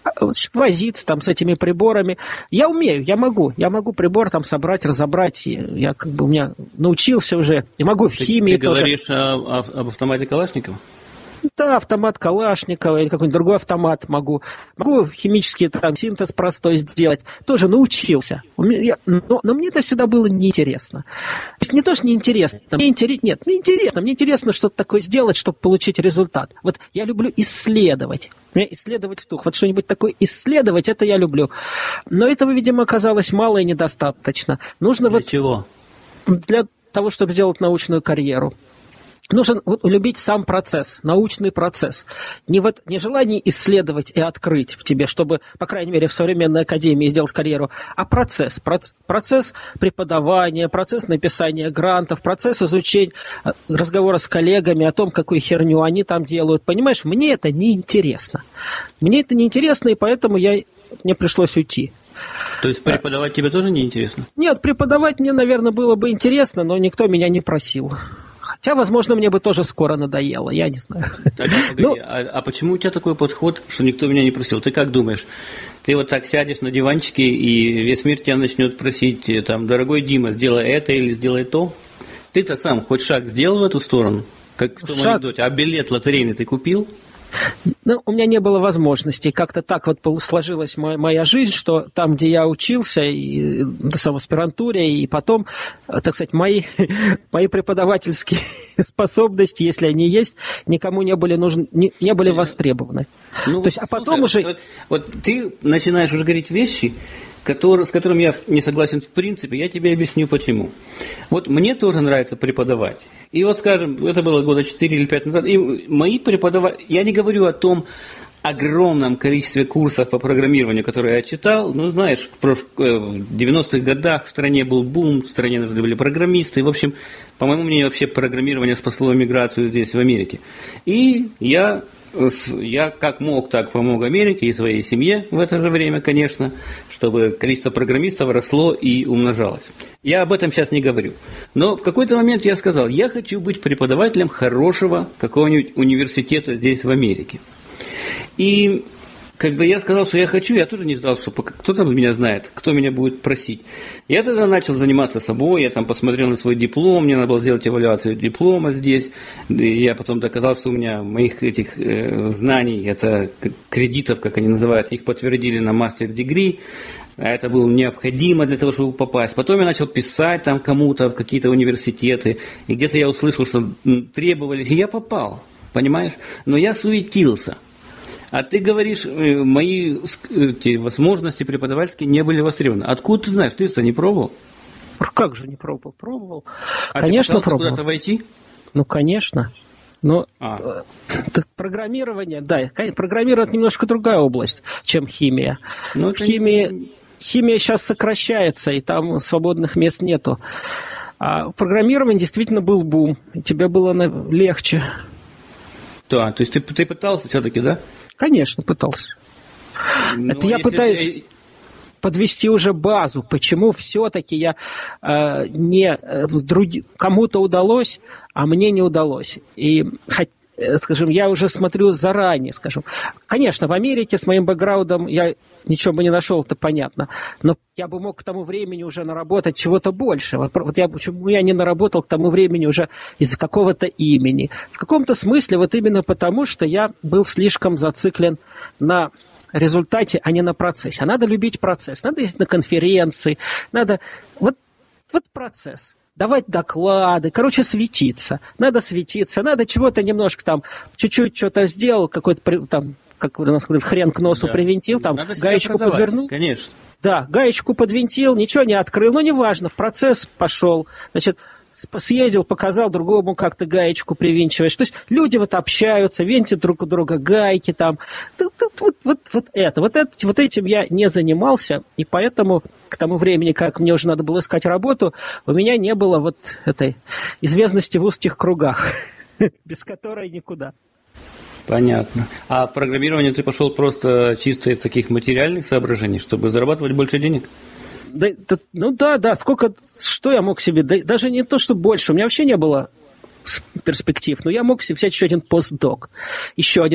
возиться там с этими приборами. Я умею, я могу прибор там собрать, разобрать. Я как бы у меня научился уже. И могу в химии тоже. Ты говоришь об автомате Калашникова? Да, автомат Калашникова или какой-нибудь другой автомат могу. Могу химический там синтез простой сделать. Тоже научился. Но мне это всегда было неинтересно. То есть не то, что неинтересно. Мне интересно. Мне интересно что-то такое сделать, чтобы получить результат. Вот я люблю исследовать. Мне исследовать втух. Вот что-нибудь такое исследовать, это я люблю. Но этого, видимо, оказалось мало и недостаточно. Нужно Для чего? Для того, чтобы сделать научную карьеру. Нужно любить сам процесс, научный процесс. Не желание исследовать и открыть в тебе, чтобы, по крайней мере, в современной академии сделать карьеру, а процесс. Процесс преподавания, процесс написания грантов, процесс изучения, разговора с коллегами о том, какую херню они там делают. Понимаешь, мне это неинтересно. Мне это неинтересно, и поэтому мне пришлось уйти. То есть преподавать тебе тоже неинтересно? Нет, преподавать мне, наверное, было бы интересно, но никто меня не просил. Хотя, возможно, мне бы тоже скоро надоело, я не знаю. Погоди, а почему у тебя такой подход, что никто меня не просил? Ты как думаешь? Ты вот так сядешь на диванчике, и весь мир тебя начнет просить, там, дорогой Дима, сделай это или сделай то? Ты-то сам хоть шаг сделал в эту сторону? Как в том анекдоте. А билет лотерейный ты купил? Ну, у меня не было возможности. Как-то так вот сложилась моя жизнь, что там, где я учился, и в аспирантуре, и потом, так сказать, мои преподавательские способности, если они есть, никому не были нужны, не были востребованы. Ну, то есть, а потом уже... Вот ты начинаешь уже говорить вещи, с которым я не согласен в принципе, я тебе объясню почему. Вот мне тоже нравится преподавать. И вот, скажем, это было года 4 или 5 назад, и мои преподаватели, я не говорю о том огромном количестве курсов по программированию, которые я читал, ну, знаешь, в 90-х годах в стране был бум, в стране нужны были программисты, и, в общем, по моему мнению, вообще программирование спасло миграцию здесь, в Америке. И я как мог, так помог Америке и своей семье в это же время, конечно, чтобы количество программистов росло и умножалось. Я об этом сейчас не говорю. Но в какой-то момент я сказал, я хочу быть преподавателем хорошего какого-нибудь университета здесь, в Америке. И когда я сказал, что я хочу, я тоже не ждал, что кто там меня знает, кто меня будет просить. Я тогда начал заниматься собой, я там посмотрел на свой диплом, мне надо было сделать эвалюацию диплома здесь. И я потом доказал, что у меня моих этих знаний, это кредитов, как они называют, их подтвердили на мастер-дегри. А это было необходимо для того, чтобы попасть. Потом я начал писать там кому-то в какие-то университеты, и где-то я услышал, что требовались, и я попал, понимаешь? Но я суетился. А ты говоришь, мои возможности преподавательские не были востребованы. Откуда ты знаешь? Ты-то не пробовал? Как же не пробовал? Пробовал. А конечно, ты пробовал. Куда-то войти? Ну, конечно. Но программирование, да, программирование – это немножко другая область, чем химия. Ну, Химия сейчас сокращается, и там свободных мест нету. А в программировании действительно был бум, и тебе было легче. Да, то есть ты пытался все-таки, да? Конечно, пытался. Это я пытаюсь подвести уже базу, почему все-таки я кому-то удалось, а мне не удалось. И, скажем, я уже смотрю заранее, скажем. Конечно, в Америке с моим бэкграундом я ничего бы не нашел, это понятно. Но я бы мог к тому времени уже наработать чего-то больше. Вот почему я не наработал к тому времени уже из-за какого-то имени. В каком-то смысле вот именно потому, что я был слишком зациклен на результате, а не на процессе. А надо любить процесс. Надо ездить на конференции. Надо... Вот процесс. Давать доклады, светиться. Надо светиться, надо чего-то немножко там, чуть-чуть что-то сделал, какой-то там, как у нас говорят, хрен к носу привинтил, там гаечку подвернул. Конечно. Да, гаечку подвинтил, ничего не открыл, но неважно, процесс пошел. Значит, съездил, показал другому, как ты гаечку привинчиваешь. То есть люди вот общаются, винтят друг у друга гайки там. Вот этим я не занимался, и поэтому к тому времени, как мне уже надо было искать работу, у меня не было вот этой известности в узких кругах, без которой никуда. Понятно. А в программирование ты пошел просто чисто из таких материальных соображений, чтобы зарабатывать больше денег? Да. Что я мог себе... Даже не то, что больше. У меня вообще не было перспектив. Но я мог себе взять еще один постдок. Еще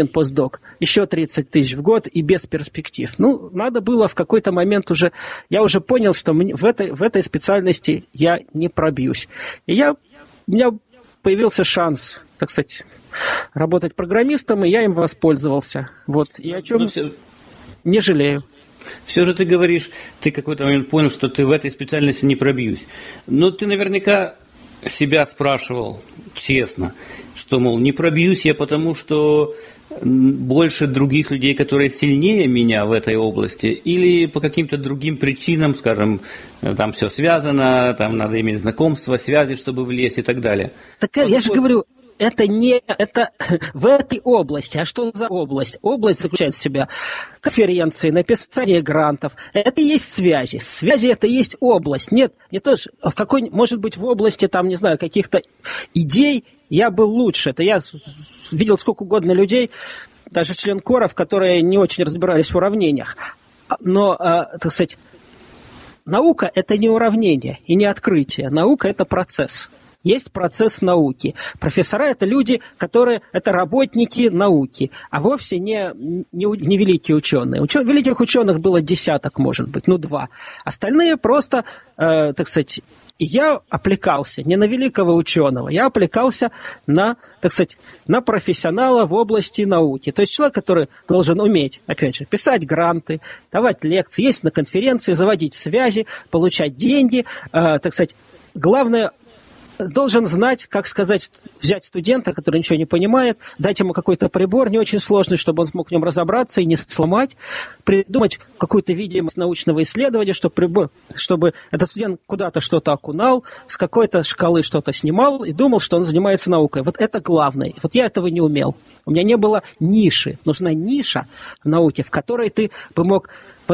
30 тысяч в год и без перспектив. Ну, надо было в какой-то момент уже... Я уже понял, что в этой специальности я не пробьюсь. И у меня появился шанс, так сказать, работать программистом, и я им воспользовался. Вот. И о чем не жалею. Все же ты говоришь, ты какой-то момент понял, что ты в этой специальности не пробьюсь. Но ты наверняка себя спрашивал честно, что, мол, не пробьюсь я, потому что больше других людей, которые сильнее меня в этой области, или по каким-то другим причинам, скажем, там все связано, там надо иметь знакомства, связи, чтобы влезть и так далее. Так я же говорю, это в этой области. А что за область? Область заключает в себя конференции, написание грантов. Это и есть связи. Связи это и есть область. Нет, не то, может быть, в области, там, не знаю, каких-то идей я был лучше. Это я видел сколько угодно людей, даже членкоров, которые не очень разбирались в уравнениях. Но, так сказать, наука это не уравнение и не открытие. Наука это процесс. Есть процесс науки. Профессора – это люди, это работники науки, а вовсе не великие ученые. Великих ученых было десяток, может быть, 2. Остальные просто, так сказать, я аппликался не на великого ученого, я аппликался на, так сказать, на профессионала в области науки. То есть человек, который должен уметь, опять же, писать гранты, давать лекции, ездить на конференции, заводить связи, получать деньги, так сказать, главное – должен знать, как сказать, взять студента, который ничего не понимает, дать ему какой-то прибор не очень сложный, чтобы он смог в нем разобраться и не сломать, придумать какую-то видимость научного исследования, чтобы этот студент куда-то что-то окунал, с какой-то шкалы что-то снимал и думал, что он занимается наукой. Вот это главное. Вот я этого не умел. У меня не было ниши. Нужна ниша в науке, в которой ты бы мог...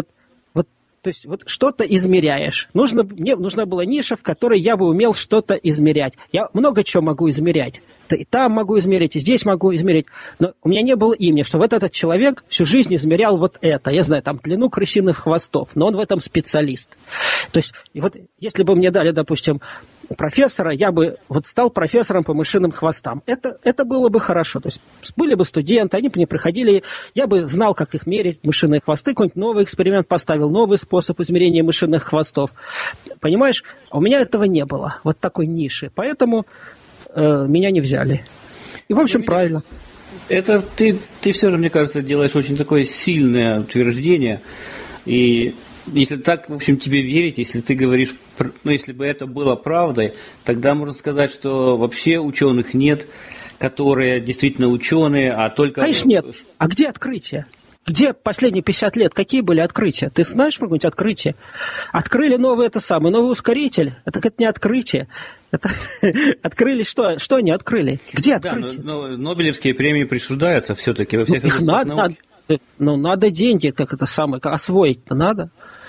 То есть вот что-то измеряешь. Мне нужна была ниша, в которой я бы умел что-то измерять. Я много чего могу измерять. И там могу измерить, и здесь могу измерить. Но у меня не было имени, что вот этот человек всю жизнь измерял вот это. Я знаю, там длину крысиных хвостов, но он в этом специалист. То есть, и вот если бы мне дали, допустим, профессора, я бы вот стал профессором по мышиным хвостам. Это было бы хорошо. То есть были бы студенты, они бы не приходили, я бы знал, как их мерить, мышиные хвосты, какой-нибудь новый эксперимент поставил, новый способ измерения мышиных хвостов. Понимаешь? А у меня этого не было, вот такой ниши. Поэтому меня не взяли. И, в общем, правильно. Это ты все же, мне кажется, делаешь очень такое сильное утверждение. И если так, в общем, тебе верить, если ты говоришь, если бы это было правдой, тогда можно сказать, что вообще ученых нет, которые действительно ученые, а только... Конечно, нет. А где открытие? Где последние 50 лет? Какие были открытия? Ты знаешь какое-нибудь открытие? Открыли новый ускоритель. Это не открытие. Это открыли что? Что они открыли? Где открытие? Да, но Нобелевские премии присуждаются все-таки во всех областях науки. Надо деньги, освоить-то надо.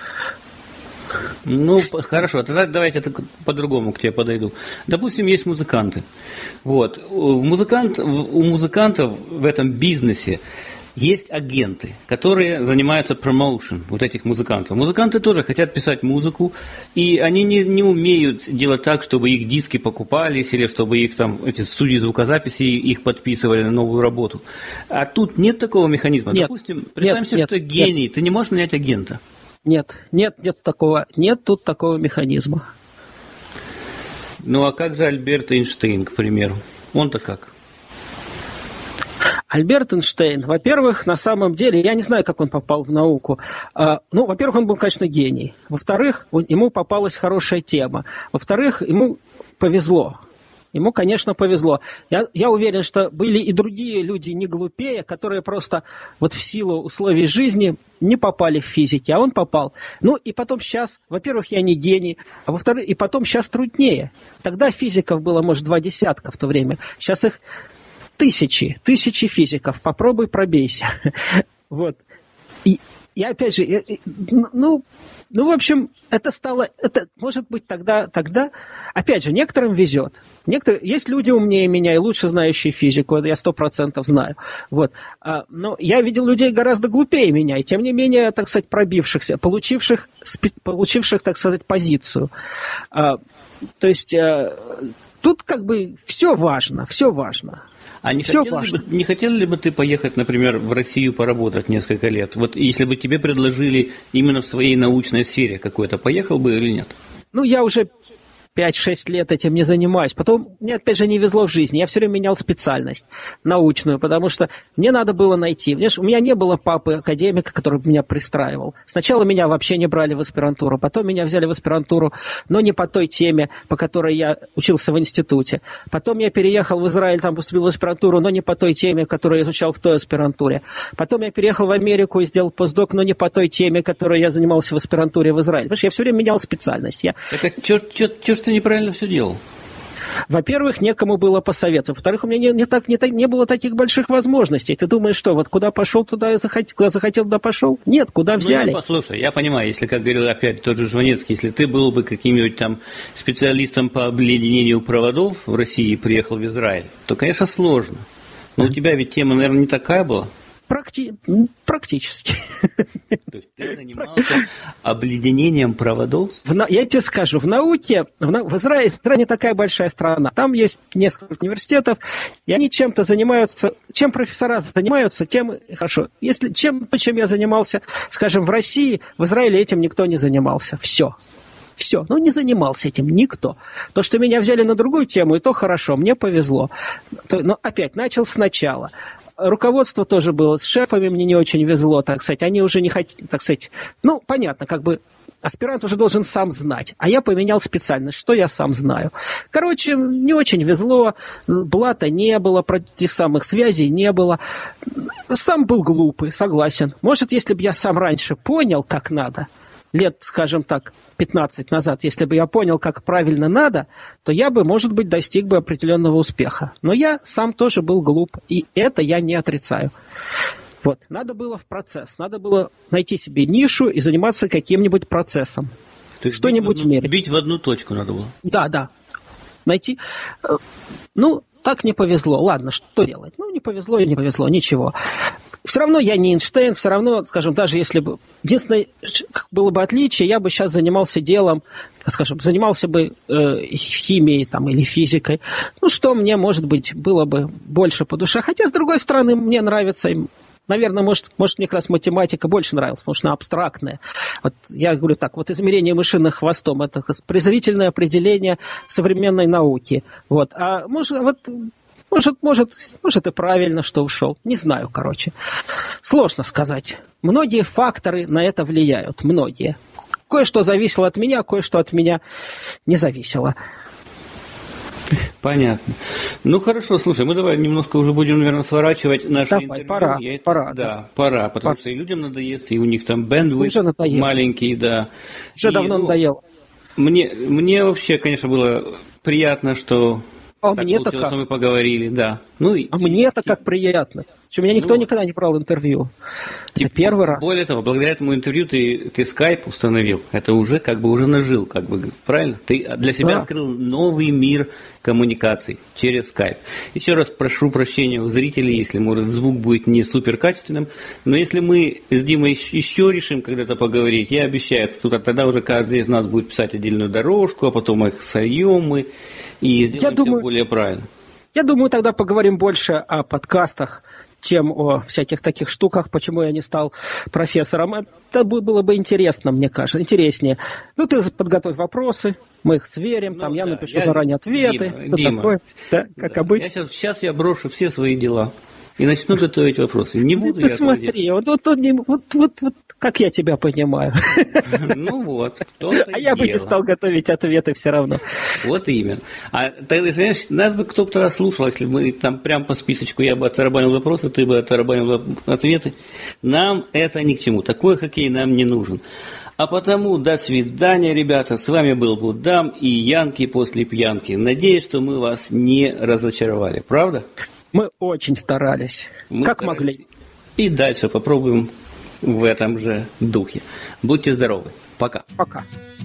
Ну, хорошо, тогда давайте по-другому к тебе подойду. Допустим, есть музыканты. Вот. У музыкантов в этом бизнесе есть агенты, которые занимаются промоушен вот этих музыкантов. Музыканты тоже хотят писать музыку, и они не умеют делать так, чтобы их диски покупались, или чтобы их там, эти студии звукозаписи их подписывали на новую работу. А тут нет такого механизма. Нет, допустим, представим себе, что гений, ты не можешь нанять агента. Нет тут такого механизма. Ну а как же Альберт Эйнштейн, к примеру? Он-то как? Альберт Эйнштейн, во-первых, на самом деле, я не знаю, как он попал в науку. Во-первых, он был, конечно, гений. Во-вторых, ему попалась хорошая тема. Во-вторых, ему повезло. ему, конечно, повезло. Я уверен, что были и другие люди не глупее, которые просто вот в силу условий жизни не попали в физики, а он попал. Ну, и потом сейчас, во-первых, я не гений, а во-вторых, и потом сейчас труднее. Тогда физиков было, может, 20 в то время. Сейчас их тысячи физиков. Попробуй пробейся. Вот. И опять же, в общем, это может быть, тогда, опять же, некоторым везет. Есть люди умнее меня и лучше знающие физику, это я 100% знаю. Вот. Но я видел людей гораздо глупее меня, и тем не менее, так сказать, пробившихся, получивших, так сказать, позицию. То есть, тут как бы все важно. А не хотел ли бы ты поехать, например, в Россию поработать несколько лет? Вот если бы тебе предложили именно в своей научной сфере какой-то, поехал бы или нет? Ну, я уже 5-6 лет этим не занимаюсь. Потом мне, опять же, не везло в жизни. Я все время менял специальность научную, потому что мне надо было найти. У меня не было папы-академика, который меня пристраивал. Сначала меня вообще не брали в аспирантуру, потом меня взяли в аспирантуру, но не по той теме, по которой я учился в институте. Потом я переехал в Израиль, там поступил в аспирантуру, но не по той теме, которую я изучал в той аспирантуре. Потом я переехал в Америку и сделал постдок, но не по той теме, которой я занимался в аспирантуре в Израиле. Потому что я все время менял специальность. Так а чё ты неправильно все делал? Во-первых, некому было посоветовать. Во-вторых, у меня не было таких больших возможностей. Ты думаешь, что вот куда пошел, туда и захотел, куда захотел, туда пошел? Нет, куда взяли? Послушай, я понимаю, если, как говорил опять тот же Жванецкий, если ты был бы каким-нибудь там специалистом по обледенению проводов в России и приехал в Израиль, то, конечно, сложно. Но у тебя ведь тема, наверное, не такая была. Практически. То есть ты занимался обледенением проводов? Я тебе скажу, в науке, в Израиле не такая большая страна. Там есть несколько университетов, и они чем-то занимаются. Чем профессора занимаются, тем хорошо. Чем я занимался, скажем, в России, в Израиле этим никто не занимался. Все. Ну, не занимался этим никто. То, что меня взяли на другую тему, и то хорошо, мне повезло. Но опять, начал сначала. Руководство тоже было с шефами, мне не очень везло, так сказать. Они уже не хотели, так сказать, ну, понятно, как бы аспирант уже должен сам знать. А я поменял специальность, что я сам знаю. Короче, не очень везло, блата не было, этих самых связей не было. Сам был глупый, согласен. Может, если бы я сам раньше понял, как надо, лет, скажем так, 15 назад, если бы я понял, как правильно надо, то я бы, может быть, достиг бы определенного успеха. Но я сам тоже был глуп, и это я не отрицаю. Вот. Надо было в процесс, надо было найти себе нишу и заниматься каким-нибудь процессом. То есть что-нибудь мерить. Бить в одну точку надо было? Да. Найти. Ну, так не повезло. Ладно, что делать? Ну, не повезло и не повезло, ничего. Все равно я не Эйнштейн, все равно, скажем, даже если бы... Единственное, было бы отличие, я бы сейчас занимался делом, скажем, занимался бы химией там, или физикой. Ну, что мне, может быть, было бы больше по душе. Хотя, с другой стороны, мне нравится... Наверное, может, мне как раз математика больше нравилась, потому что она абстрактная. Вот я говорю так, вот измерение мышиным хвостом – это презрительное определение современной науки. Вот. А может, и правильно, что ушел. Не знаю, короче. Сложно сказать. Многие факторы на это влияют. Многие. Кое-что зависело от меня, кое-что от меня не зависело. Понятно. Ну, хорошо, слушай, мы давай немножко уже будем, наверное, сворачивать наше интервью. Пора, потому что и людям надоест, и у них там бэндвидth маленький, да. Уже давно надоело. Мне вообще, конечно, было приятно, что так получилось, что мы поговорили, да. Мне-то как приятно. Меня никто никогда не брал интервью. Это первый раз. Более того, благодаря этому интервью ты скайп установил. Это уже уже нажил, правильно? Ты для себя открыл новый мир коммуникаций через скайп. Еще раз прошу прощения у зрителей, если, может, звук будет не супер качественным, но если мы с Димой еще решим когда-то поговорить, я обещаю, тогда уже каждый из нас будет писать отдельную дорожку, а потом их сольем мы и сделаем все более правильно. Я думаю, тогда поговорим больше о подкастах, чем о всяких таких штуках, почему я не стал профессором. Это было бы интересно, мне кажется, интереснее. Ты подготовь вопросы, мы их сверим, я напишу заранее ответы. Дима, такое, да, как обычно. Сейчас я брошу все свои дела. и начну готовить вопросы. Не буду я посмотри, вот как я тебя понимаю. Ну вот, в том-то А я бы не стал готовить ответы все равно. Вот именно. А тогда, знаешь, нас бы кто-то слушал, если бы мы там прям по списочку, я бы оттарабанил вопросы, ты бы оттарабанил ответы. Нам это ни к чему. Такой хоккей нам не нужен. А потому до свидания, ребята. С вами был Будам и Янки после пьянки. Надеюсь, что мы вас не разочаровали. Правда? Мы очень старались. Как могли. И дальше попробуем в этом же духе. Будьте здоровы. Пока. Пока.